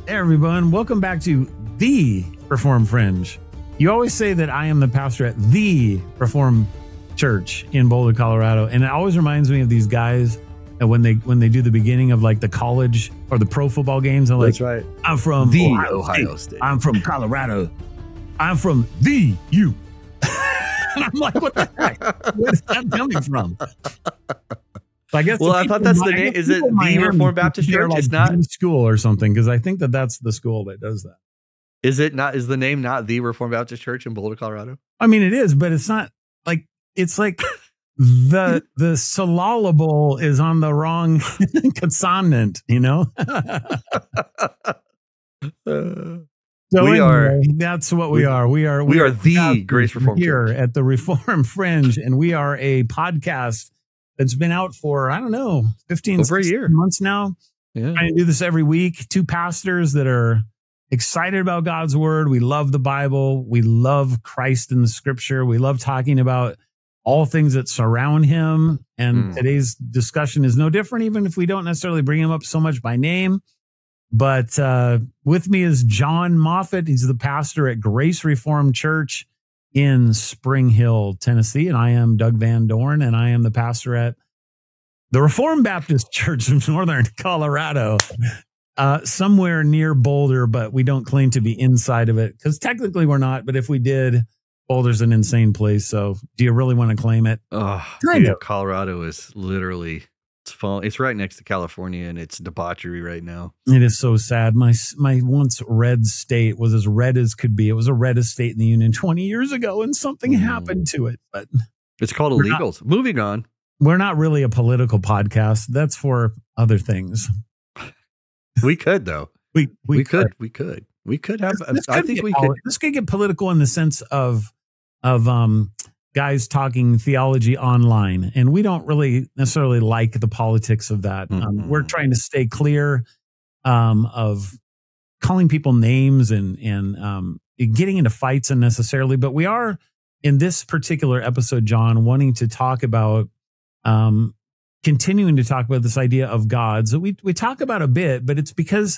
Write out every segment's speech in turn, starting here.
Hey everyone, welcome back to the Reformed Fringe. You always say that I am the pastor at the Reformed Church in Boulder, Colorado, and it always reminds me of these guys that when they do the beginning of like the college or the pro football games, I'm like, that's right. I'm from The Ohio State. I'm from Colorado. I'm from the U. And I'm like, what the heck? Where is that coming from? I guess. Well, I thought that's the name. Is it the Reformed Baptist Church? Like it's not school or something, because I think that that's the school that does that. Is it not? Is the name not the Reformed Baptist Church in Boulder, Colorado? I mean, it is, but it's not like it's like the syllable is on the wrong consonant, you know. So we are. That's what we are. We are the Grace Reformed here Church at the Reformed Fringe, and we are a podcast that's been out for, I don't know, 15 over a year months now. Yeah. Trying to do this every week. Two pastors that are excited about God's word. We love the Bible. We love Christ in the scripture. We love talking about all things that surround him. And today's discussion is no different, even if we don't necessarily bring him up so much by name. But with me is John Moffitt. He's the pastor at Grace Reformed Church in Spring Hill, Tennessee. And I am Doug Van Dorn, and I am the pastor at the Reformed Baptist Church of Northern Colorado, somewhere near Boulder, but we don't claim to be inside of it because technically we're not. But if we did, Boulder's an insane place. So do you really want to claim it? Oh, dude, Colorado is literally... It's right next to California, and it's debauchery right now. It is so sad. My once red state was as red as could be. It was the reddest state in the union 20 years ago, and something happened to it. But it's called illegals. Moving on. We're not really a political podcast. That's for other things. We could, though. We could have. I think we could. This could get political in the sense of guys talking theology online, and we don't really necessarily like the politics of that. We're trying to stay clear of calling people names and getting into fights unnecessarily. But we are, in this particular episode, John, wanting to talk about continuing to talk about this idea of God. So we talk about a bit, but it's because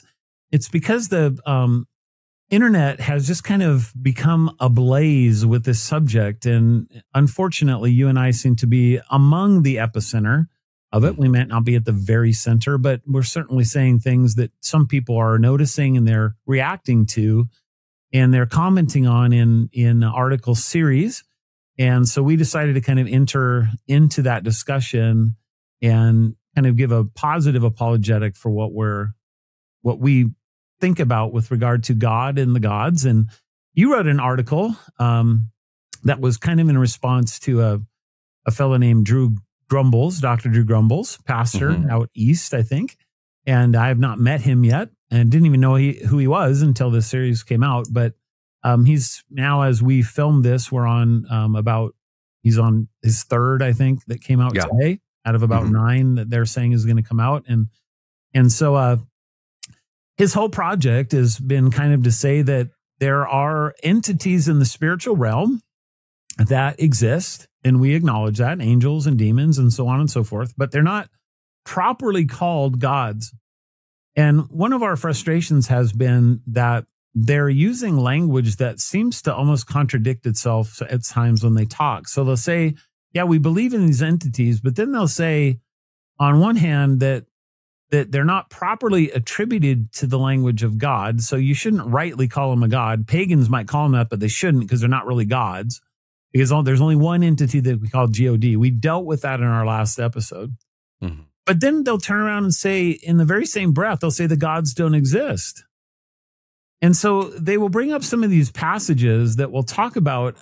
the internet has just kind of become ablaze with this subject. And unfortunately, you and I seem to be among the epicenter of it. We might not be at the very center, but we're certainly saying things that some people are noticing and they're reacting to, and they're commenting on in article series. And so we decided to kind of enter into that discussion and kind of give a positive apologetic for what we think about with regard to God and the gods. And you wrote an article that was kind of in response to a fellow named Drew Grumbles, Dr. Drew Grumbles, pastor out east, I think. And I have not met him yet and didn't even know who he was until this series came out. But he's now, as we filmed this, we're on he's on his third, I think, that came out today out of about 9 that they're saying is going to come out. And so his whole project has been kind of to say that there are entities in the spiritual realm that exist, and we acknowledge that, angels and demons and so on and so forth, but they're not properly called gods. And one of our frustrations has been that they're using language that seems to almost contradict itself at times when they talk. So they'll say, yeah, we believe in these entities, but then they'll say, on one hand, that they're not properly attributed to the language of God. So you shouldn't rightly call them a god. Pagans might call them that, but they shouldn't, because they're not really gods. Because there's only one entity that we call God. We dealt with that in our last episode. But then they'll turn around and say, in the very same breath, they'll say the gods don't exist. And so they will bring up some of these passages that will talk about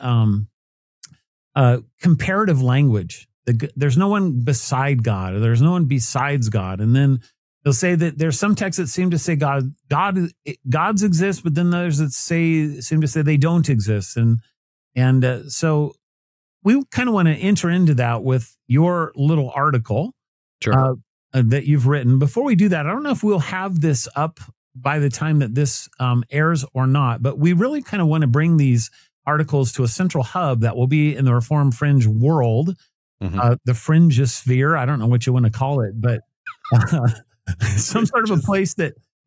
comparative language. There's no one beside God, or there's no one besides God. And then they'll say that there's some texts that seem to say gods exist, but then there's that seem to say they don't exist. And so we kind of want to enter into that with your little article that you've written. Before we do that, I don't know if we'll have this up by the time that this airs or not, but we really kind of want to bring these articles to a central hub that will be in the Reformed Fringe world, the Fringosphere. I don't know what you want to call it, but some sort of a place that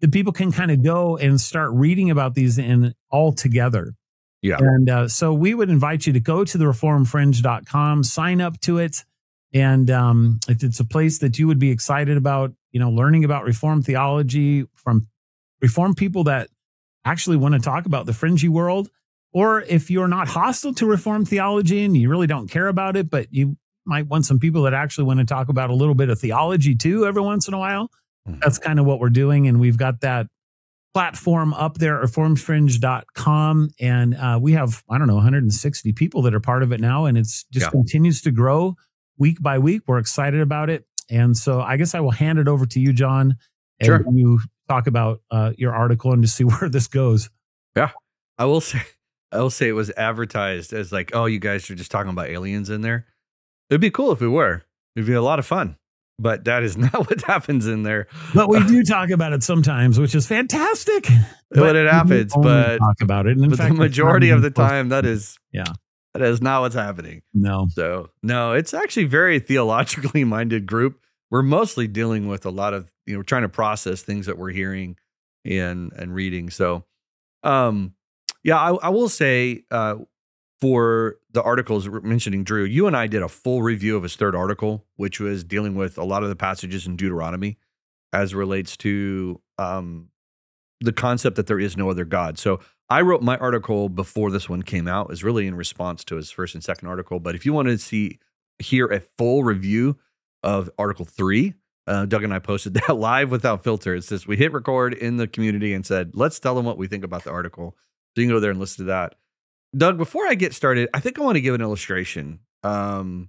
that people can kind of go and start reading about these in all together. Yeah. And so we would invite you to go to thereformedfringe.com, sign up to it. And if it's a place that you would be excited about, learning about Reformed theology from Reformed people that actually want to talk about the fringy world, or if you're not hostile to Reformed theology and you really don't care about it, but you might want some people that actually want to talk about a little bit of theology too every once in a while, that's kind of what we're doing. And we've got that platform up there at reformedfringe.com. And we have, 160 people that are part of it now. And it's just continues to grow week by week. We're excited about it. And so I guess I will hand it over to you, John, and you talk about your article and to see where this goes. Yeah. I will say it was advertised as like, oh, you guys are just talking about aliens in there. It'd be cool if we were. It'd be a lot of fun. But that is not what happens in there. But we do talk about it sometimes, which is fantastic. But it happens. But talk about it. And but the majority of the time, that is not what's happening. No. So no, it's actually very theologically minded group. We're mostly dealing with a lot of trying to process things that we're hearing and reading. So, I will say for the articles mentioning Drew, you and I did a full review of his third article, which was dealing with a lot of the passages in Deuteronomy as relates to the concept that there is no other God. So I wrote my article before this one came out, is really in response to his first and second article. But if you want to hear a full review of Article 3, Doug and I posted that live without filter. It's just we hit record in the community and said, let's tell them what we think about the article. So you can go there and listen to that. Doug, before I get started, I think I want to give an illustration. I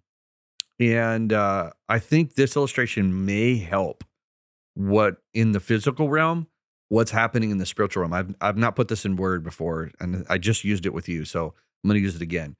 think this illustration may help what in the physical realm, what's happening in the spiritual realm. I've not put this in word before, and I just used it with you, so I'm going to use it again.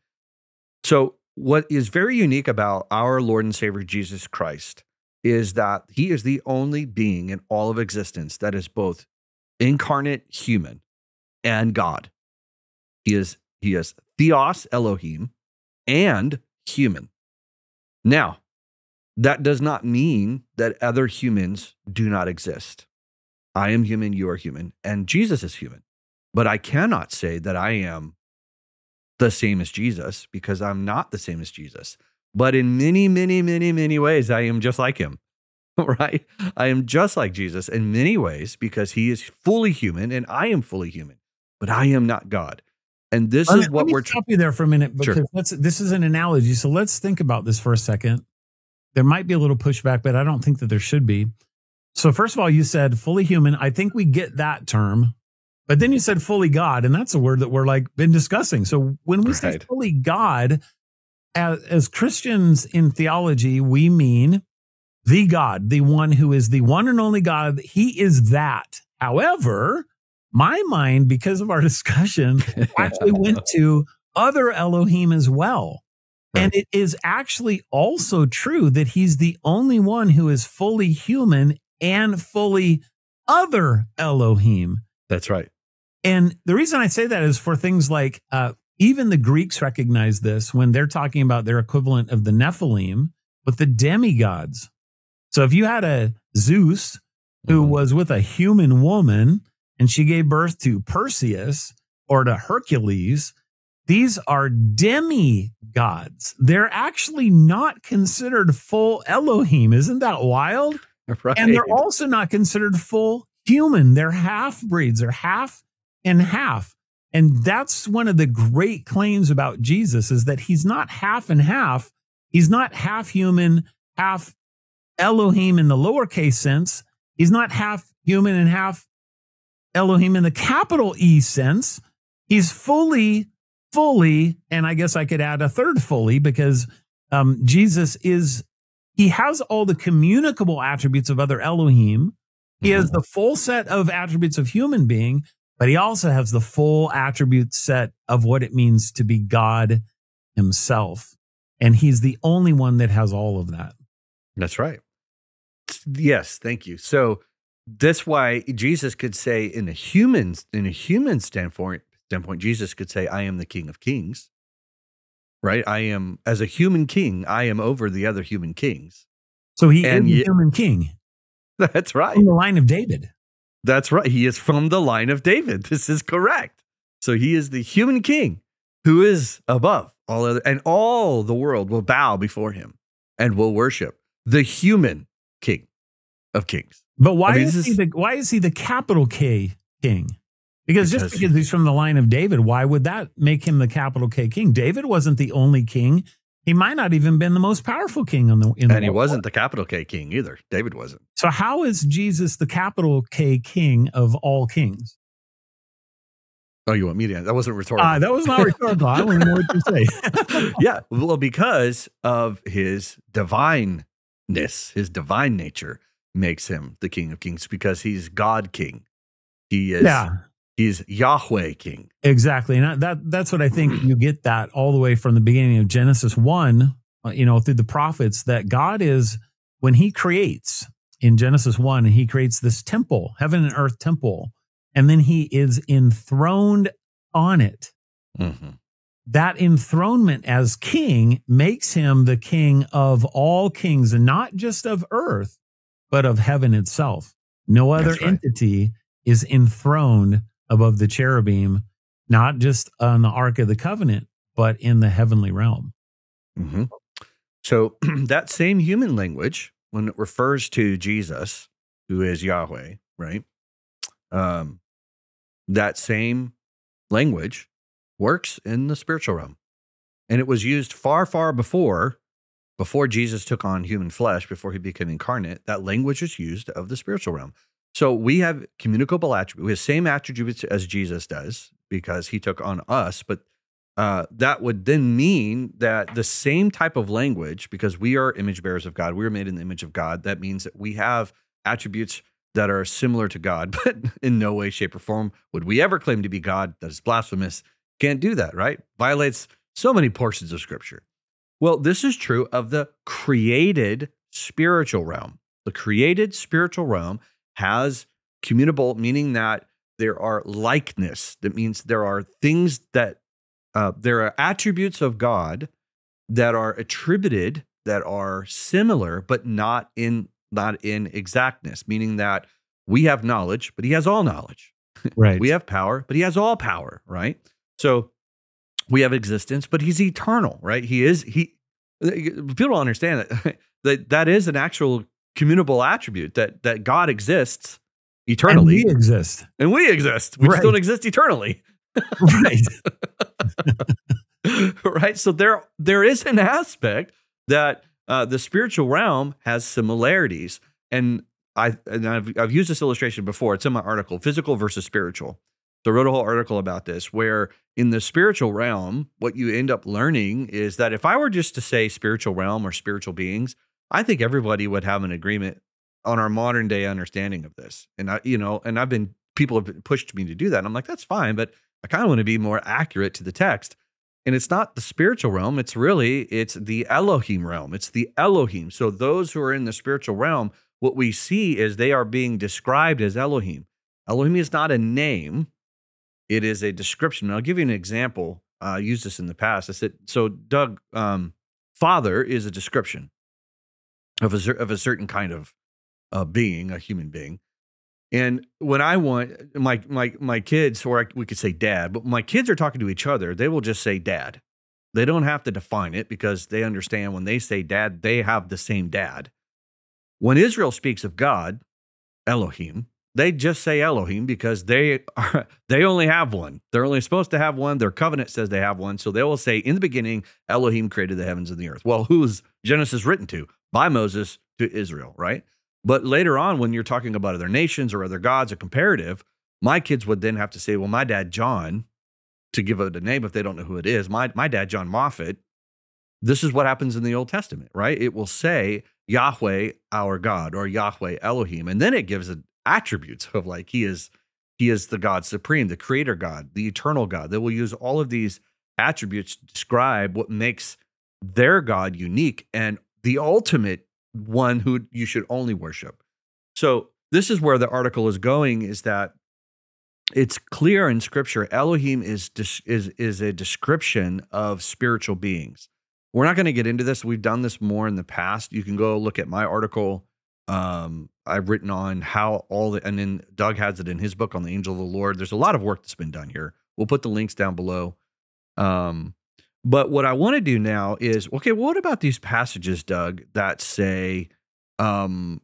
So what is very unique about our Lord and Savior Jesus Christ is that he is the only being in all of existence that is both incarnate human and God. He is Theos Elohim and human. Now, that does not mean that other humans do not exist. I am human, you are human, and Jesus is human. But I cannot say that I am the same as Jesus because I'm not the same as Jesus. But in many, many, many, many ways, I am just like him, right? I am just like Jesus in many ways because he is fully human and I am fully human, but I am not God. And this is what we're... Let me stop you there for a minute because this is an analogy. So let's think about this for a second. There might be a little pushback, but I don't think that there should be. So first of all, you said fully human. I think we get that term, but then you said fully God, and that's a word that we're been discussing. So when we say fully God, as Christians in theology, we mean the God, the one who is the one and only God. He is that. However, my mind, because of our discussion, actually went to other Elohim as well. And it is actually also true that he's the only one who is fully human and fully other Elohim. That's right. And the reason I say that is for things like even the Greeks recognize this when they're talking about their equivalent of the Nephilim with the demigods. So if you had a Zeus who was with a human woman and she gave birth to Perseus or to Hercules, these are demigods. They're actually not considered full Elohim. Isn't that wild? Right. And they're also not considered full human. They're half-breeds. They're half and half. And that's one of the great claims about Jesus is that he's not half and half. He's not half human, half Elohim in the lowercase sense. He's not half human and half Elohim in the capital E sense. He's fully, and I guess I could add a third fully because Jesus he has all the communicable attributes of other Elohim. He has the full set of attributes of human being, but he also has the full attribute set of what it means to be God himself. And he's the only one that has all of that. That's right. Yes, thank you. So that's why Jesus could say in a human standpoint, Jesus could say, I am the King of Kings, right? I am, as a human king, I am over the other human kings. So he is the human king. That's right. In the line of David. That's right. He is from the line of David. This is correct. So he is the human king who is above all other, and all the world will bow before him and will worship the human king of kings. But why is he the capital K king? Because just because he's from the line of David, why would that make him the capital K king? David wasn't the only king. He might not even been the most powerful king in the world. And he wasn't the capital K king either. David wasn't. So how is Jesus the capital K king of all kings? Oh, you want me to? That wasn't rhetorical. That was not rhetorical. I don't know what you say. Yeah. Well, because of his divineness, his divine nature makes him the King of Kings, because he's God King. He is. Yeah. He's Yahweh King. Exactly. And that's what I think you get that all the way from the beginning of Genesis 1, through the prophets, that God is, when he creates in Genesis 1, and he creates this temple, heaven and earth temple, and then he is enthroned on it. Mm-hmm. That enthronement as king makes him the king of all kings, and not just of earth, but of heaven itself. No other entity is enthroned above the cherubim, not just on the Ark of the Covenant, but in the heavenly realm. Mm-hmm. So that same human language, when it refers to Jesus, who is Yahweh, right? That same language works in the spiritual realm. And it was used far, far before Jesus took on human flesh, before he became incarnate. That language is used of the spiritual realm. So we have communicable attributes, we have same attributes as Jesus does, because he took on us. But that would then mean that the same type of language, because we are image bearers of God, we are made in the image of God. That means that we have attributes that are similar to God, but in no way, shape, or form would we ever claim to be God. That is blasphemous. Can't do that, right? Violates so many portions of Scripture. Well, this is true of the created spiritual realm. The created spiritual realm has communicable, meaning that there are likeness. That means there are things that, there are attributes of God that are attributed, that are similar, but not in exactness, meaning that we have knowledge, but he has all knowledge. Right. We have power, but he has all power, right? So we have existence, but he's eternal, right? People don't understand that is an actual communicable attribute, that God exists eternally. And we exist. And we exist. We just don't exist eternally. Right. Right. So there is an aspect that the spiritual realm has similarities. And I've used this illustration before. It's in my article, Physical versus Spiritual. So I wrote a whole article about this, where in the spiritual realm, what you end up learning is that if I were just to say spiritual realm or spiritual beings, I think everybody would have an agreement on our modern day understanding of this. And people have pushed me to do that. And I'm like, that's fine, but I kind of want to be more accurate to the text. And it's not the spiritual realm. It's the Elohim realm. It's the Elohim. So those who are in the spiritual realm, what we see is they are being described as Elohim. Elohim is not a name. It is a description. And I'll give you an example. I used this in the past. I said, so Doug, Father is a description of a certain kind of being, a human being. And when I want my kids, or we could say dad, but when my kids are talking to each other, they will just say dad. They don't have to define it, because they understand when they say dad, they have the same dad. When Israel speaks of God, Elohim, they just say Elohim, because they only have one. They're only supposed to have one. Their covenant says they have one. So they will say, in the beginning, Elohim created the heavens and the earth. Well, who is Genesis written to? By Moses to Israel, right? But later on, when you're talking about other nations or other gods, a comparative, my kids would then have to say, well, my dad, John, to give it a name if they don't know who it is, my dad, John Moffat, this is what happens in the Old Testament, right? It will say Yahweh, our God, or Yahweh Elohim. And then it gives it attributes of like, he is the God supreme, the creator God, the eternal God. They will use all of these attributes to describe what makes their God unique and the ultimate one who you should only worship. So this is where the article is going, is that it's clear in Scripture, Elohim is a description of spiritual beings. We're not going to get into this. We've done this more in the past. You can go look at my article I've written on how and then Doug has it in his book on the angel of the Lord. There's a lot of work that's been done here. We'll put the links down below. But what I want to do now is, okay, what about these passages, Doug, that say that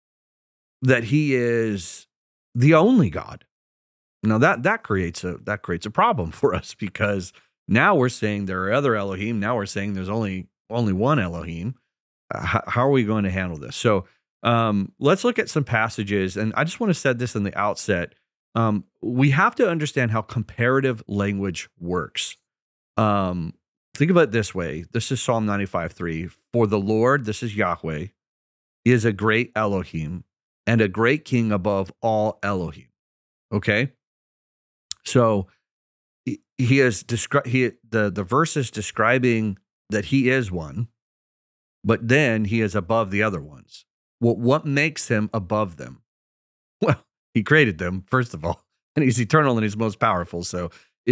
he is the only God? Now that creates a problem for us, because now we're saying there are other Elohim. Now we're saying there's only one Elohim. How are we going to handle this? So let's look at some passages. And I just want to set this in the outset. We have to understand how comparative language works. Think about it this way. This is Psalm 95:3. For the Lord, this is Yahweh, is a great Elohim and a great king above all Elohim. Okay? So he is the verse is describing that he is one, but then he is above the other ones. Well, what makes him above them? Well, he created them, first of all, and he's eternal and he's most powerful. So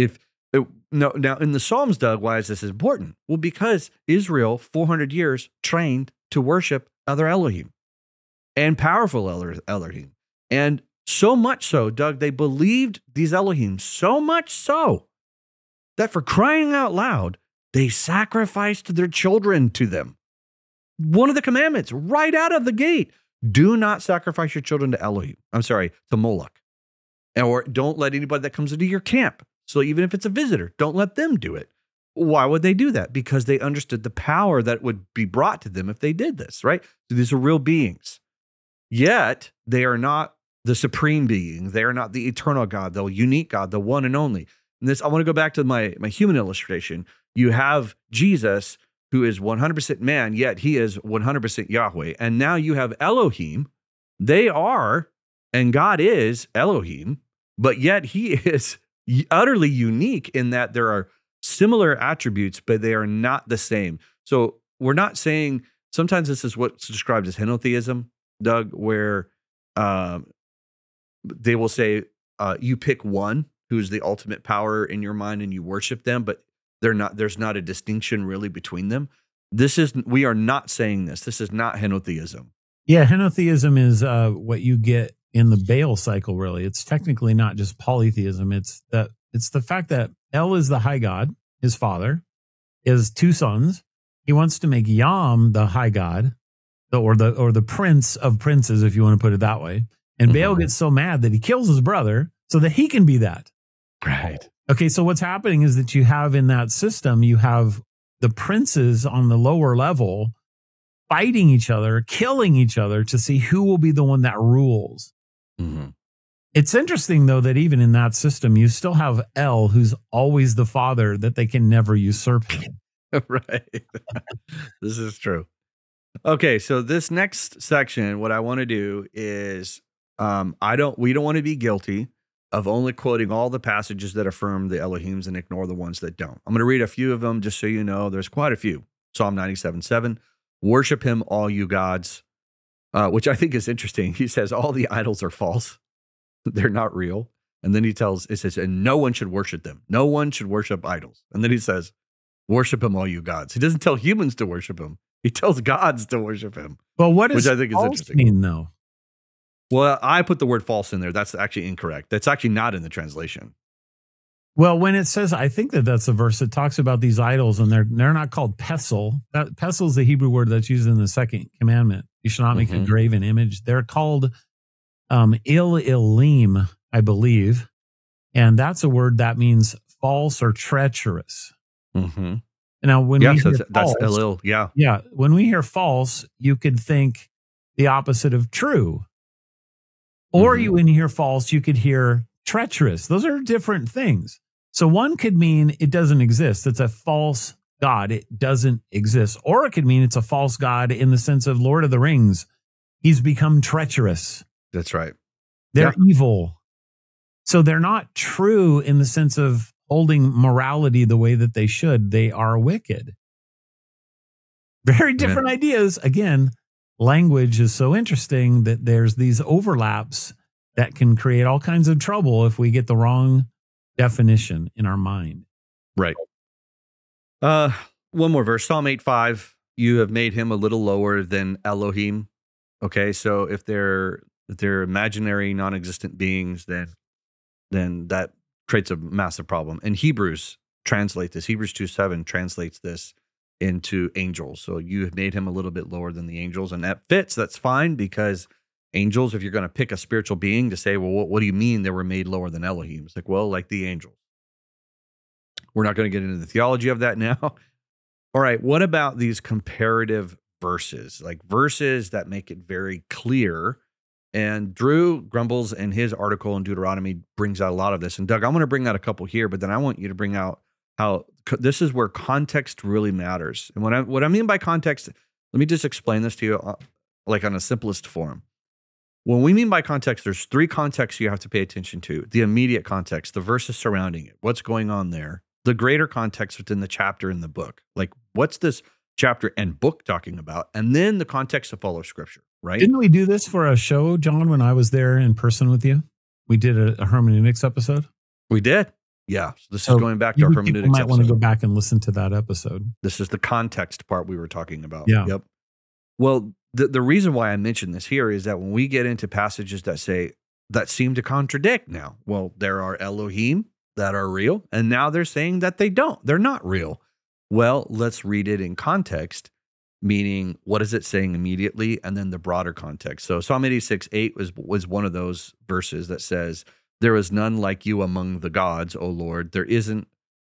now in the Psalms, Doug, why is this important? Well, because Israel, 400 years, trained to worship other Elohim and powerful Elohim. And so much so, Doug, they believed these Elohim so much so that, for crying out loud, they sacrificed their children to them. One of the commandments right out of the gate: do not sacrifice your children to Moloch. Or don't let anybody that comes into your camp. So even if it's a visitor, don't let them do it. Why would they do that? Because they understood the power that would be brought to them if they did this, right? So these are real beings. Yet they are not the supreme being. They are not the eternal God, the unique God, the one and only. And this, I want to go back to my human illustration. You have Jesus, who is 100% man, yet he is 100% Yahweh. And now you have Elohim. They are, and God is Elohim, but yet he is utterly unique in that there are similar attributes, but they are not the same. So we're not saying, sometimes this is what's described as henotheism, Doug, where they will say you pick one who's the ultimate power in your mind and you worship them, but there's not a distinction really between them. We are not saying this. This is not henotheism. Yeah, henotheism is what you get in the Baal cycle, really. It's technically not just polytheism. It's the fact that El is the high god, his father, is two sons. He wants to make Yam the high god, or the prince of princes, if you want to put it that way. And Baal gets so mad that he kills his brother so that he can be that. Right. Okay, so what's happening is that you have in that system, you have the princes on the lower level fighting each other, killing each other to see who will be the one that rules. Mm-hmm. It's interesting, though, that even in that system, you still have El, who's always the father, that they can never usurp him. Right. This is true. Okay, so this next section, what I want to do is we don't want to be guilty of only quoting all the passages that affirm the Elohims and ignore the ones that don't. I'm going to read a few of them just so you know. There's quite a few. Psalm 97:7, worship him, all you gods, which I think is interesting. He says all the idols are false. They're not real. And then it says, and no one should worship them. No one should worship idols. And then he says, worship him, all you gods. He doesn't tell humans to worship him. He tells gods to worship him. Well, what does which I think is interesting. Mean, though? Well, I put the word false in there. That's actually incorrect. That's actually not in the translation. Well, when it says, I think that's a verse that talks about these idols, and they're not called pesel. Pesel is the Hebrew word that's used in the second commandment. You shall not make a graven image. They're called il-ilim, I believe. And that's a word that means false or treacherous. Mm-hmm. Now, when we hear that's false, Elil, yeah. Yeah, when we hear false, you could think the opposite of true. Or when you hear false, you could hear treacherous. Those are different things. So one could mean it doesn't exist. It's a false god. It doesn't exist. Or it could mean it's a false god in the sense of Lord of the Rings. He's become treacherous. That's right. They're evil. So they're not true in the sense of holding morality the way that they should. They are wicked. Very different ideas. Again, language is so interesting that there's these overlaps that can create all kinds of trouble if we get the wrong definition in our mind. Right. One more verse, Psalm 8:5. You have made him a little lower than Elohim. Okay, so if they're imaginary, non-existent beings, then that creates a massive problem. And Hebrews 2:7 translates this into angels. So you have made him a little bit lower than the angels, and that fits. That's fine, because angels, if you're going to pick a spiritual being to say, well, what do you mean they were made lower than Elohim? It's like, well, like the angels. We're not going to get into the theology of that now. All right, what about these comparative verses, like verses that make it very clear? And Drew Grumbles in his article in Deuteronomy brings out a lot of this. And Doug, I'm going to bring out a couple here, but then I want you to bring out how this is where context really matters. And what I mean by context, let me just explain this to you like on a simplest form. When we mean by context, there's 3 contexts you have to pay attention to. The immediate context, the verses surrounding it, what's going on there. The greater context within the chapter in the book. Like, what's this chapter and book talking about? And then the context of all of Scripture, right? Didn't we do this for a show, John, when I was there in person with you? We did a hermeneutics episode. We did. Yeah. So this is going back to our hermeneutics episode. You might episode. want to go back and listen to that episode. This is the context part we were talking about. Yeah. Yep. Well, the reason why I mentioned this here is that when we get into passages that seem to contradict now, well, there are Elohim that are real, and now they're saying that they're not real. Well, let's read it in context, meaning what is it saying immediately, and then the broader context. So Psalm 86:8 was one of those verses that says, there is none like you among the gods, O Lord. There isn't.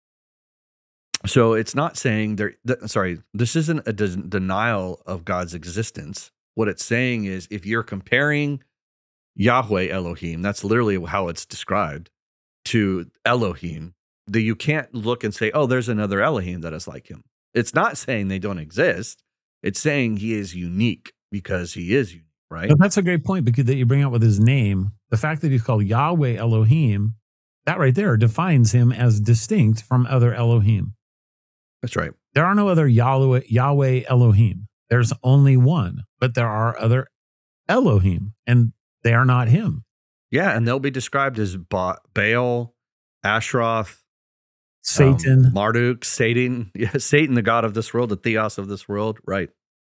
So it's not saying this isn't a denial of God's existence. What it's saying is, if you're comparing Yahweh Elohim, that's literally how it's described, to Elohim, that you can't look and say, oh, there's another Elohim that is like him. It's not saying they don't exist. It's saying he is unique because he is unique, right? But that's a great point, because that you bring out with his name. The fact that he's called Yahweh Elohim, that right there defines him as distinct from other Elohim. That's right. There are no other Yahweh Elohim. There's only one, but there are other Elohim, and they are not him. Yeah, and they'll be described as Baal, Ashroth, Satan, Marduk, Satan, Satan, the god of this world, the theos of this world, right?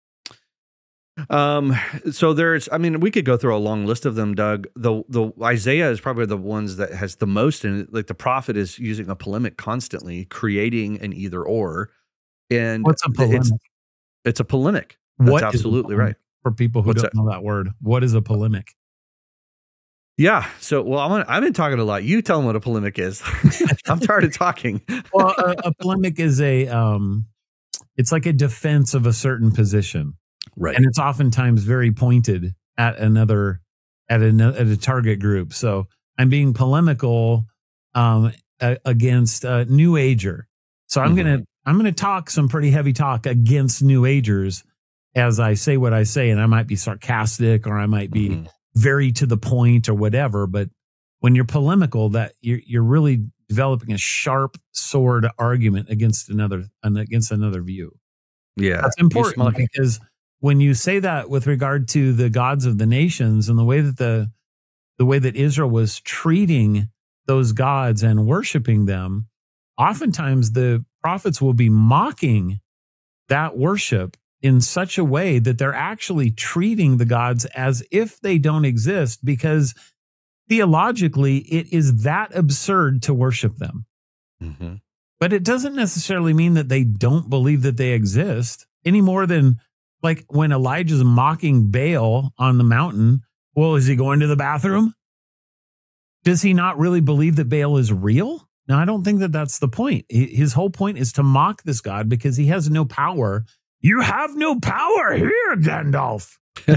So we could go through a long list of them, Doug. The Isaiah is probably the ones that has the most in it. Like, the prophet is using a polemic constantly, creating an either or. And what's a polemic? It's a polemic. That's absolutely right. For people who don't know that word, what is a polemic? Yeah. So, I've been talking a lot. You tell them what a polemic is. I'm tired of talking. Well, a polemic is it's like a defense of a certain position. Right. And it's oftentimes very pointed at a target group. So I'm being polemical against New Ager. So I'm gonna talk some pretty heavy talk against New Agers as I say what I say, and I might be sarcastic, or I might be very to the point, or whatever. But when you're polemical, that you're really developing a sharp sword argument against another view. Yeah, that's important, because when you say that with regard to the gods of the nations and the way that Israel was treating those gods and worshiping them, oftentimes the prophets will be mocking that worship in such a way that they're actually treating the gods as if they don't exist, because theologically it is that absurd to worship them. Mm-hmm. But it doesn't necessarily mean that they don't believe that they exist, any more than, like, when Elijah's mocking Baal on the mountain. Well, is he going to the bathroom? Does he not really believe that Baal is real? No, I don't think that that's the point. His whole point is to mock this God because he has no power. You have no power here, Gandalf.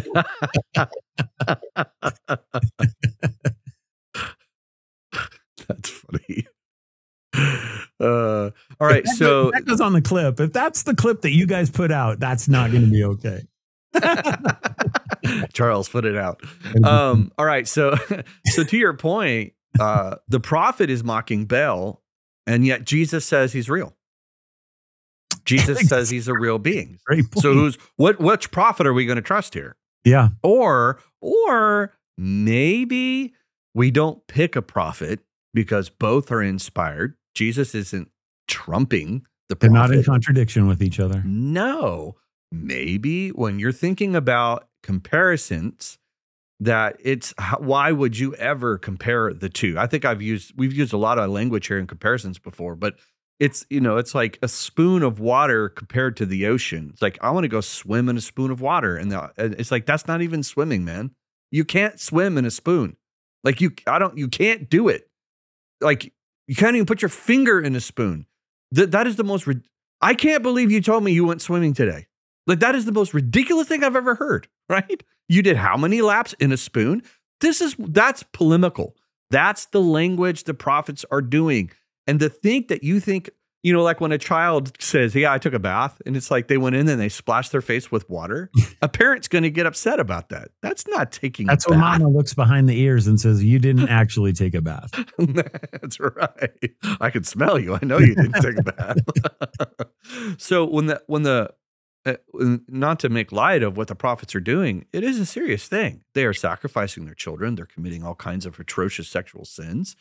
That's funny. All right, so that goes on the clip. If that's the clip that you guys put out, that's not going to be okay. Charles, put it out. All right, so to your point, the prophet is mocking Baal, and yet Jesus says he's real. Jesus says he's a real being. So which prophet are we going to trust here? Yeah. Or maybe we don't pick a prophet because both are inspired. Jesus isn't trumping the prophet. They're not in contradiction with each other. No. Maybe when you're thinking about comparisons that why would you ever compare the two? I think we've used a lot of language here in comparisons before, but it's like a spoon of water compared to the ocean. It's like, I want to go swim in a spoon of water. And it's like, that's not even swimming, man. You can't swim in a spoon. Like you can't do it. Like you can't even put your finger in a spoon. That is the most, I can't believe you told me you went swimming today. Like that is the most ridiculous thing I've ever heard, right? You did how many laps in a spoon? That's polemical. That's the language the prophets are doing. And to think that you think, like when a child says, yeah, I took a bath, and it's like they went in and they splashed their face with water, a parent's going to get upset about that. That's not taking That's a bath. when mama looks behind the ears and says, you didn't actually take a bath. That's right. I can smell you. I know you didn't take a bath. So not to make light of what the prophets are doing, it is a serious thing. They are sacrificing their children. They're committing all kinds of atrocious sexual sins.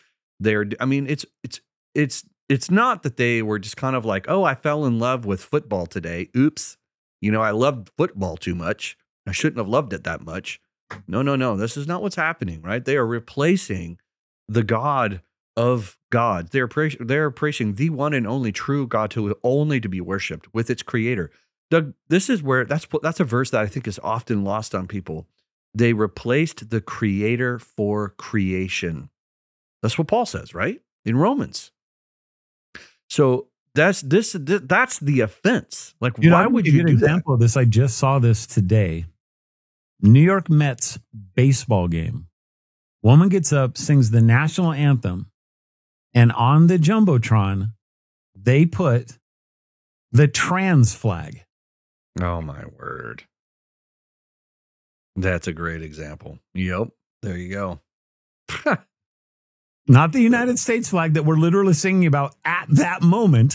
It's not that they were just kind of like, oh, I fell in love with football today. Oops. I loved football too much. I shouldn't have loved it that much. No. This is not what's happening, right? They are replacing the God of God. They're appreciating the one and only true God only to be worshiped with its creator. Doug, this is where that's a verse that I think is often lost on people. They replaced the creator for creation. That's what Paul says, right? In Romans. So that's the offense. Like, why would you do that? An example of this, I just saw this today. New York Mets baseball game. Woman gets up, sings the national anthem, and on the Jumbotron, they put the trans flag. Oh, my word. That's a great example. Yep. There you go. Not the United States flag that we're literally singing about at that moment.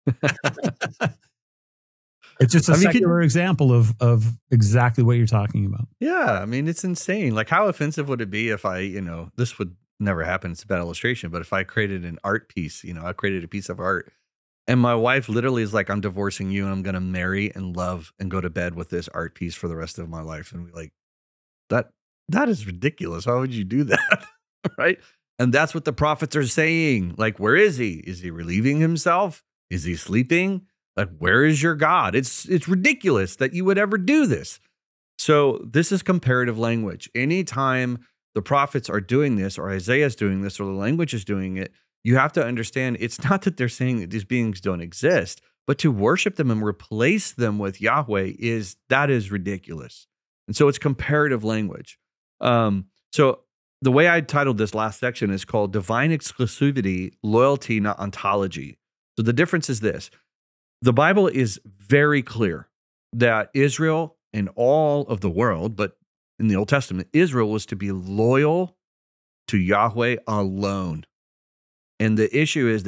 It's just a secular example of exactly what you're talking about. Yeah. I mean, it's insane. Like, how offensive would it be if this would never happen. It's a bad illustration, but if I created an art piece, I created a piece of art, and my wife literally is like, I'm divorcing you and I'm going to marry and love and go to bed with this art piece for the rest of my life. And we like, that is ridiculous. How would you do that? Right? And that's what the prophets are saying. Like, where is he? Is he relieving himself? Is he sleeping? Like, where is your God? It's ridiculous that you would ever do this. So this is comparative language. Anytime the prophets are doing this, or Isaiah's doing this, or the language is doing it, you have to understand it's not that they're saying that these beings don't exist, but to worship them and replace them with Yahweh is ridiculous. And so it's comparative language. So the way I titled this last section is called Divine Exclusivity, Loyalty, Not Ontology. So the difference is this. The Bible is very clear that Israel and all of the world, but in the Old Testament, Israel was to be loyal to Yahweh alone. And the issue is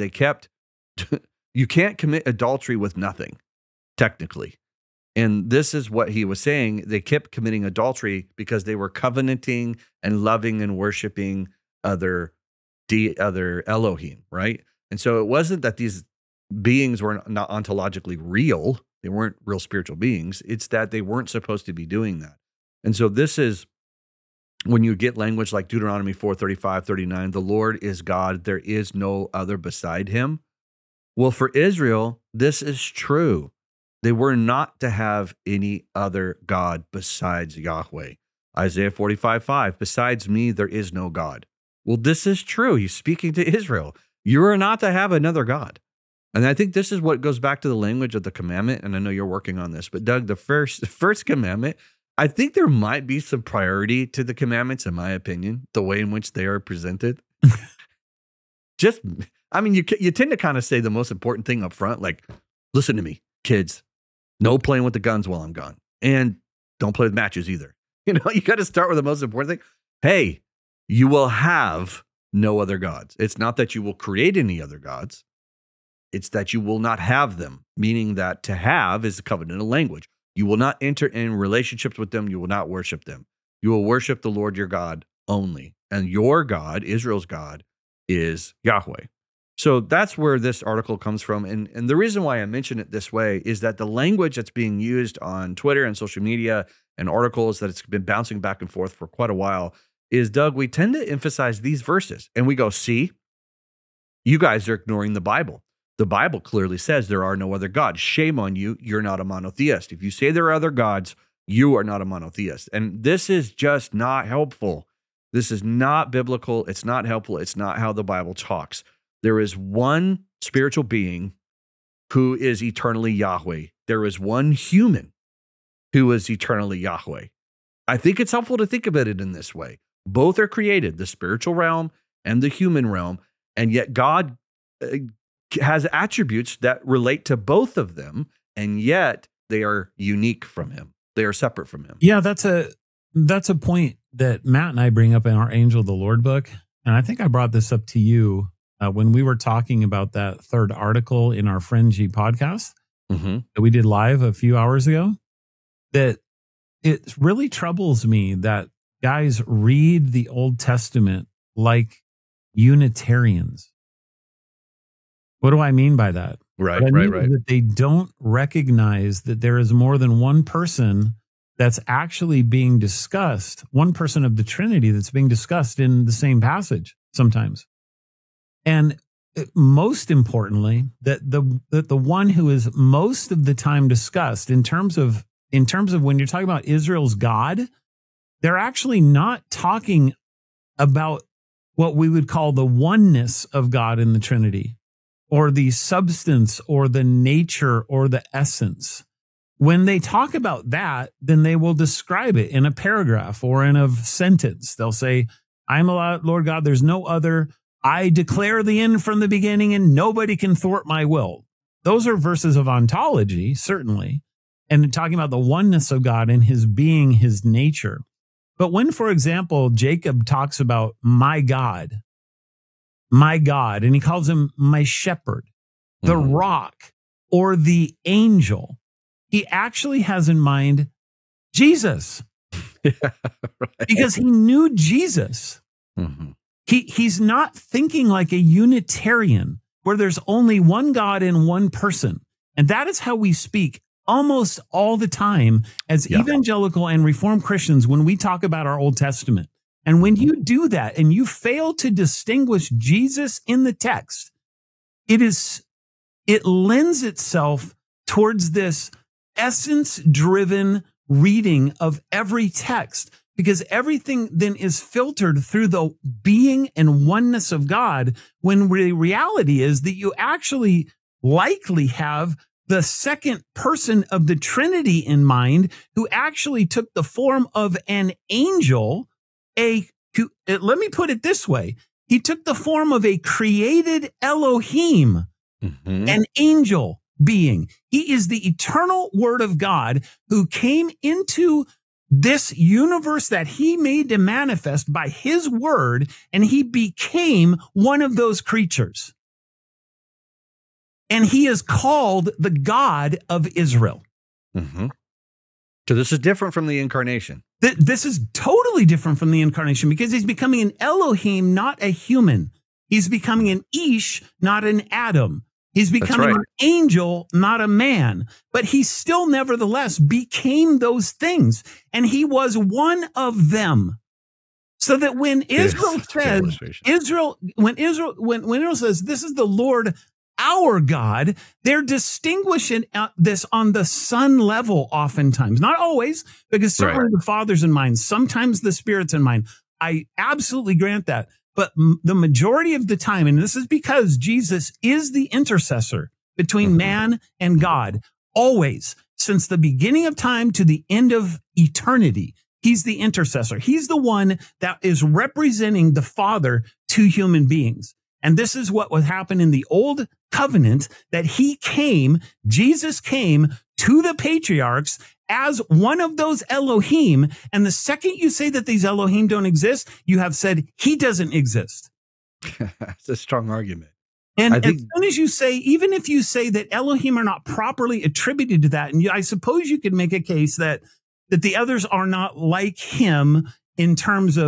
you can't commit adultery with nothing, technically. And this is what he was saying. They kept committing adultery because they were covenanting and loving and worshiping other Elohim, right? And so it wasn't that these beings were not ontologically real. They weren't real spiritual beings. It's that they weren't supposed to be doing that. And so this is when you get language like Deuteronomy 4:35-39, the Lord is God, there is no other beside him. Well, for Israel, this is true. They were not to have any other God besides Yahweh. Isaiah 45:5, besides me, there is no God. Well, this is true. He's speaking to Israel. You are not to have another God. And I think this is what goes back to the language of the commandment. And I know you're working on this, but Doug, the first commandment, I think there might be some priority to the commandments, in my opinion, the way in which they are presented. You tend to kind of say the most important thing up front, like, listen to me, kids, no playing with the guns while I'm gone. And don't play with matches either. You got to start with the most important thing. Hey, you will have no other gods. It's not that you will create any other gods. It's that you will not have them, meaning that to have is a covenantal language. You will not enter in relationships with them. You will not worship them. You will worship the Lord your God only. And your God, Israel's God, is Yahweh. So that's where this article comes from. And the reason why I mention it this way is that the language that's being used on Twitter and social media and articles that it's been bouncing back and forth for quite a while is, Doug, we tend to emphasize these verses and we go, see, you guys are ignoring the Bible. The Bible clearly says there are no other gods. Shame on you. You're not a monotheist. If you say there are other gods, you are not a monotheist. And this is just not helpful. This is not biblical. It's not helpful. It's not how the Bible talks. There is one spiritual being who is eternally Yahweh. There is one human who is eternally Yahweh. I think it's helpful to think about it in this way. Both are created, the spiritual realm and the human realm, and yet God has attributes that relate to both of them, and yet they are unique from him. They are separate from him. Yeah, that's a point that Matt and I bring up in our Angel of the Lord book. And I think I brought this up to you when we were talking about that third article in our Friend G podcast that we did live a few hours ago, that it really troubles me that guys read the Old Testament like Unitarians. What do I mean by that? Right. That they don't recognize that there is more than one person that's actually being discussed, one person of the Trinity that's being discussed in the same passage sometimes. And most importantly, that the one who is most of the time discussed in terms of when you're talking about Israel's God, they're actually not talking about what we would call the oneness of God in the Trinity, or the substance or the nature or the essence. When they talk about that, then they will describe it in a paragraph or in a sentence. They'll say, I'm a Lord God, there's no other. I declare the end from the beginning and nobody can thwart my will. Those are verses of ontology, certainly, and talking about the oneness of God and his being, his nature. But when, for example, Jacob talks about my God, and he calls him my shepherd, the rock, or the angel, he actually has in mind Jesus. Because he knew Jesus. He's not thinking like a Unitarian where there's only one God and one person. And that is how we speak almost all the time as evangelical and Reformed Christians when we talk about our Old Testament. And when you do that and you fail to distinguish Jesus in the text, it lends itself towards this essence-driven reading of every text, because everything then is filtered through the being and oneness of God, when the reality is that you actually likely have the second person of the Trinity in mind, who actually took the form of an angel. Let me put it this way. He took the form of a created Elohim, an angel being. He is the eternal Word of God who came into this universe that he made to manifest by his word, and he became one of those creatures. And he is called the God of Israel. So this is different from the incarnation. This is totally different from the incarnation, because he's becoming an Elohim, not a human. He's becoming an Ish, not an Adam. He's becoming an angel, not a man. But he still nevertheless became those things. And he was one of them. So that when Israel says, when Israel says, this is the Lord our God, they're distinguishing this on the Son level oftentimes. Not always, because certainly the Father's in mind. Sometimes the Spirit's in mind. I absolutely grant that. But the majority of the time, and this is because Jesus is the intercessor between man and God, always, since the beginning of time to the end of eternity, he's the intercessor. He's the one that is representing the Father to human beings. And this is what would happen in the old covenant, that Jesus came to the patriarchs as one of those Elohim. And the second you say that these Elohim don't exist, you have said he doesn't exist. That's a strong argument. And as soon as you say, even if you say that Elohim are not properly attributed to that, and I suppose you could make a case that the others are not like him in terms of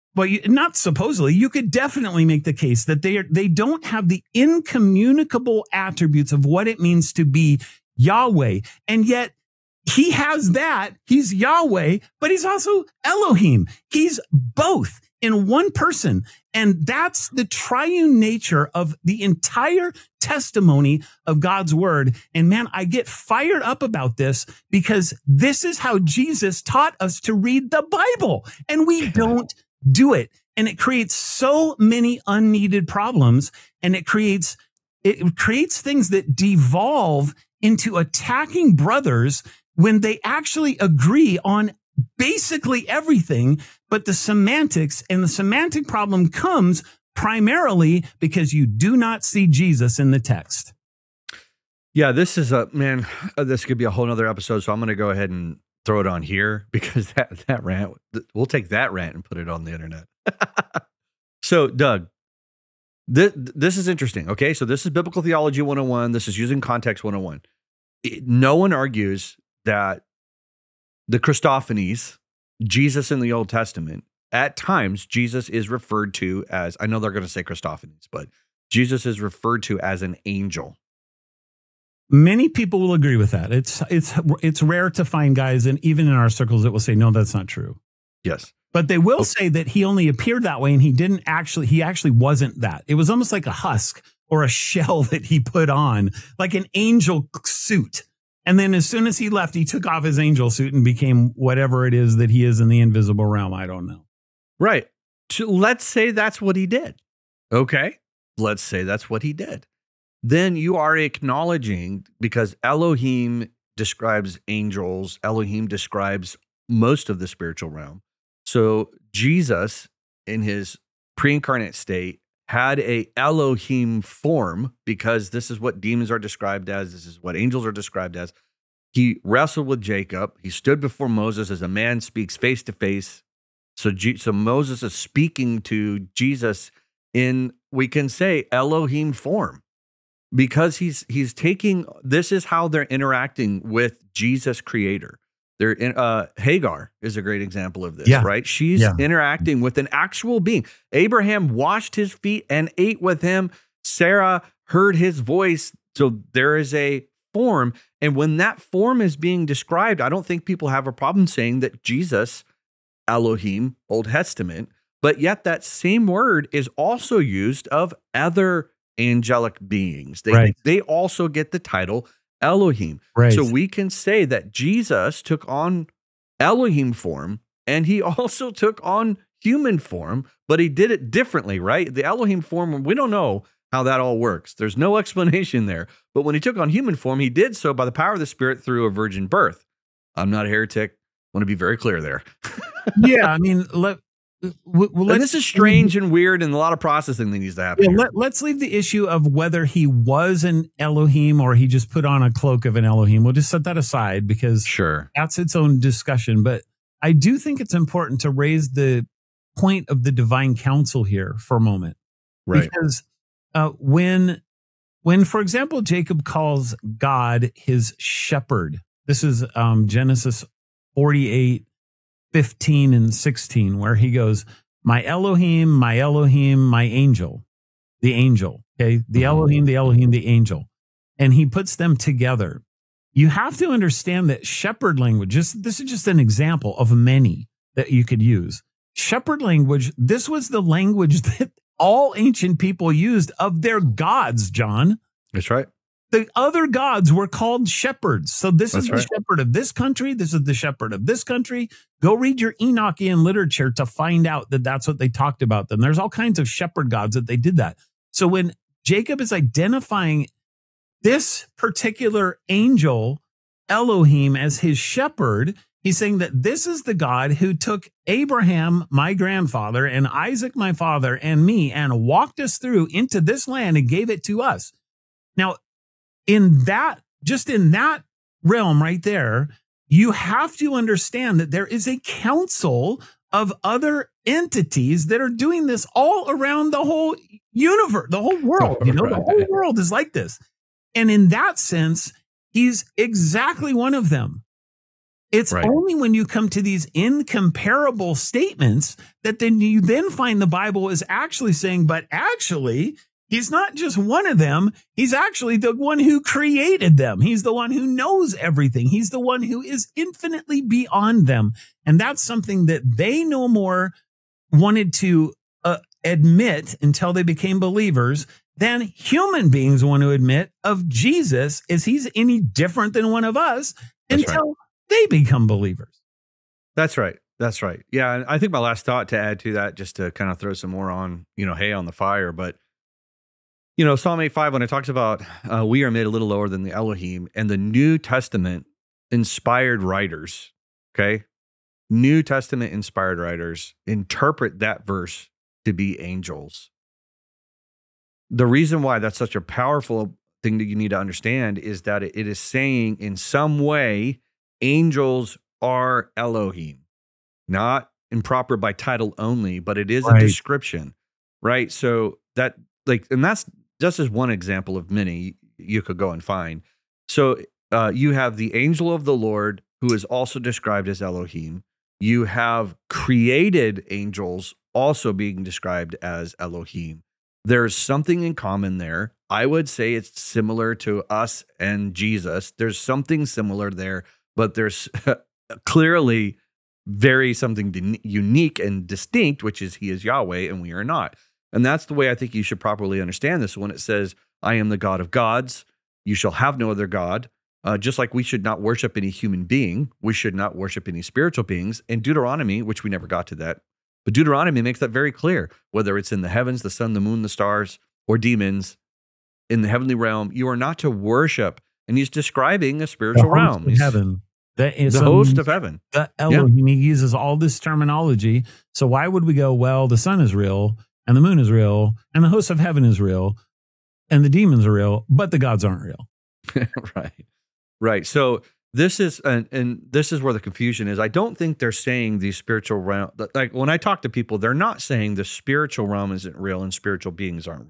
well, not supposedly, you could definitely make the case that they don't have the incommunicable attributes of what it means to be Yahweh. And yet he has that. He's Yahweh, but he's also Elohim. He's both in one person. And that's the triune nature of the entire testimony of God's word. And man, I get fired up about this because this is how Jesus taught us to read the Bible. And we don't do it. And it creates so many unneeded problems. And it creates things that devolve into attacking brothers when they actually agree on basically everything. But the semantics and the semantic problem comes primarily because you do not see Jesus in the text. Yeah, this is this could be a whole nother episode. So I'm going to go ahead and throw it on here because that rant, we'll take that rant and put it on the internet. So Doug, this is interesting. Okay. So this is Biblical Theology 101. This is using context 101. No one argues that the Christophanies, Jesus in the Old Testament, at times Jesus is referred to as, I know they're going to say Christophanies, but Jesus is referred to as an angel. Many people will agree with that. It's rare to find guys, and even in our circles, that will say, no, that's not true. Yes. But they will say that he only appeared that way and he actually wasn't that. It was almost like a husk or a shell that he put on, like an angel suit. And then as soon as he left, he took off his angel suit and became whatever it is that he is in the invisible realm. I don't know. Right. Let's say that's what he did. Okay. Let's say that's what he did. Then you are acknowledging, because Elohim describes angels, Elohim describes most of the spiritual realm. So Jesus, in his pre-incarnate state, had a Elohim form, because this is what demons are described as. This is what angels are described as. He wrestled with Jacob. He stood before Moses as a man speaks face to face. So Moses is speaking to Jesus in, we can say, Elohim form, because he's taking, this is how they're interacting with Jesus creator. They're in, Hagar is a great example of this, right? She's interacting with an actual being. Abraham washed his feet and ate with him. Sarah heard his voice. So there is a form. And when that form is being described, I don't think people have a problem saying that Jesus, Elohim, Old Testament, but yet that same word is also used of other angelic beings. They also get the title Elohim. Right. So we can say that Jesus took on Elohim form and he also took on human form, but he did it differently, right? The Elohim form, we don't know how that all works. There's no explanation there. But when he took on human form, he did so by the power of the Spirit through a virgin birth. I'm not a heretic. I want to be very clear there. Yeah, I mean, this is strange and weird, and a lot of processing that needs to happen. Yeah, let's leave the issue of whether he was an Elohim or he just put on a cloak of an Elohim. We'll just set that aside because that's its own discussion. But I do think it's important to raise the point of the divine counsel here for a moment. Right. Because when, for example, Jacob calls God his shepherd, this is Genesis 48:15 and 16, where he goes, my Elohim, my angel, the angel, okay? The Elohim, the angel. And he puts them together. You have to understand that shepherd language, this is just an example of many that you could use. Shepherd language, this was the language that all ancient people used of their gods, John. That's right. The other gods were called shepherds. So this is the shepherd of this country. This is the shepherd of this country. Go read your Enochian literature to find out that that's what they talked about them. There's all kinds of shepherd gods that they did that. So when Jacob is identifying this particular angel, Elohim, as his shepherd, he's saying that this is the God who took Abraham, my grandfather, and Isaac, my father, and me, and walked us through into this land and gave it to us. Now, in that realm right there, you have to understand that there is a council of other entities that are doing this all around the whole universe, the whole world. The whole world is like this. And in that sense, he's exactly one of them. It's Right. only when you come to these incomparable statements that then you then find the Bible is actually saying, but actually, he's not just one of them. He's actually the one who created them. He's the one who knows everything. He's the one who is infinitely beyond them. And that's something that they no more wanted to admit until they became believers than human beings want to admit of Jesus. Is he's any different than one of us That's until they become believers. That's right. That's right. Yeah. And I think my last thought to add to that, just to kind of throw some more on, hay on the fire, but Psalm 8:5, when it talks about we are made a little lower than the Elohim, and the New Testament inspired writers, okay? New Testament inspired writers interpret that verse to be angels. The reason why that's such a powerful thing that you need to understand is that it is saying in some way, angels are Elohim, not improper by title only, but it is a description, right? So that and that's just as one example of many you could go and find. So you have the angel of the Lord, who is also described as Elohim. You have created angels also being described as Elohim. There's something in common there. I would say it's similar to us and Jesus. There's something similar there, but there's clearly very something unique and distinct, which is he is Yahweh and we are not. And that's the way I think you should properly understand this. When it says, I am the God of gods, you shall have no other God. Just like we should not worship any human being, we should not worship any spiritual beings. And Deuteronomy, which we never got to that, but Deuteronomy makes that very clear. Whether it's in the heavens, the sun, the moon, the stars, or demons in the heavenly realm, you are not to worship. And he's describing a spiritual realm. Heaven. The host of heaven. The Elohim, he uses all this terminology. So why would we go, well, the sun is real, and the moon is real, and the host of heaven is real, and the demons are real, but the gods aren't real? Right. So this is, and this is where the confusion is. I don't think they're saying the spiritual realm, like when I talk to people, they're not saying the spiritual realm isn't real and spiritual beings aren't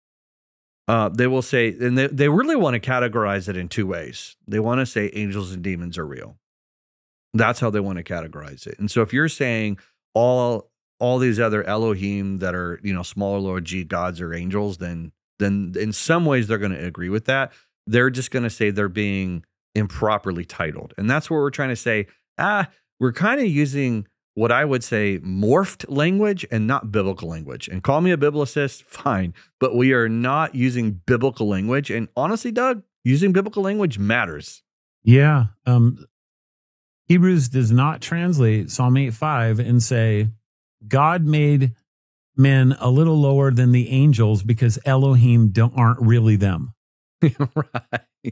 real. They will say, and they really want to categorize it in two ways. They want to say angels and demons are real. That's how they want to categorize it. And so if you're saying all these other Elohim that are, smaller lower G gods or angels, then in some ways they're going to agree with that. They're just going to say they're being improperly titled. And that's where we're trying to say, we're kind of using what I would say morphed language and not biblical language. And call me a biblicist, fine, but we are not using biblical language. And honestly, Doug, using biblical language matters. Yeah. Hebrews does not translate Psalm 8:5 and say, God made men a little lower than the angels because Elohim aren't really them. Right.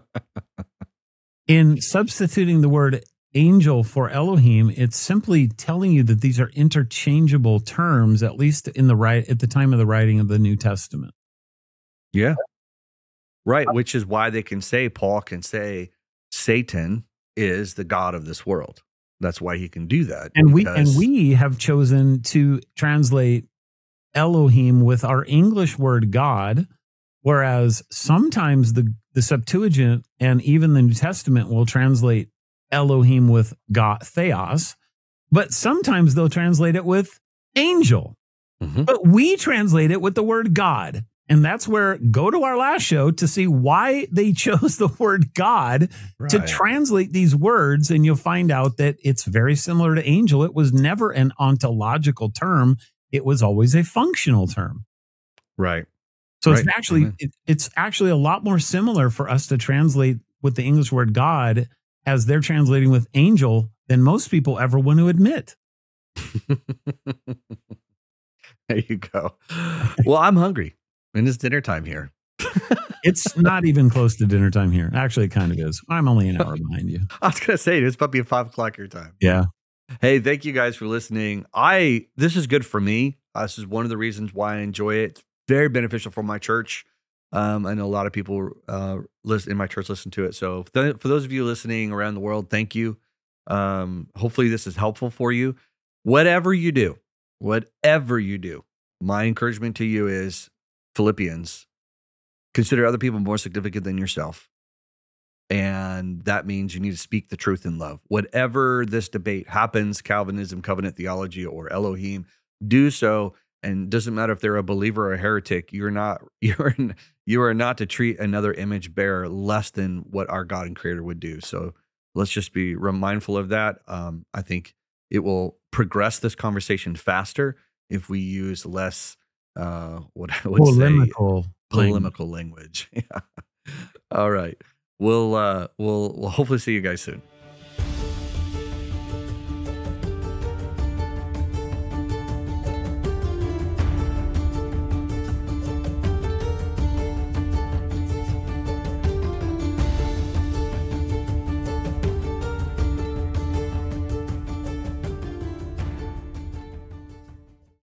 In substituting the word angel for Elohim, it's simply telling you that these are interchangeable terms, at least at the time of the writing of the New Testament. Yeah. Right. Which is why Paul can say Satan is the god of this world. That's why he can do that. And we have chosen to translate Elohim with our English word God, whereas sometimes the Septuagint and even the New Testament will translate Elohim with God, theos, but sometimes they'll translate it with angel. Mm-hmm. But we translate it with the word God. And that's where go to our last show to see why they chose the word God to translate these words. And you'll find out that it's very similar to angel. It was never an ontological term. It was always a functional term. Right. So it's actually a lot more similar for us to translate with the English word God as they're translating with angel than most people ever want to admit. There you go. Well, I'm hungry. And it's dinner time here. It's not even close to dinner time here. Actually, it kind of is. I'm only an hour behind you. I was going to say, it's probably 5 o'clock your time. Yeah. Hey, thank you guys for listening. This is good for me. This is one of the reasons why I enjoy it. It's very beneficial for my church. I know a lot of people in my church listen to it. So for those of you listening around the world, thank you. Hopefully this is helpful for you. Whatever you do, my encouragement to you is Philippians, consider other people more significant than yourself. And that means you need to speak the truth in love. Whatever this debate happens, Calvinism, covenant theology, or Elohim, do so. And it doesn't matter if they're a believer or a heretic. You are not to treat another image bearer less than what our God and Creator would do. So let's just be mindful of that. I think it will progress this conversation faster if we use less Polemical polemical language. Yeah. All right. We'll hopefully see you guys soon.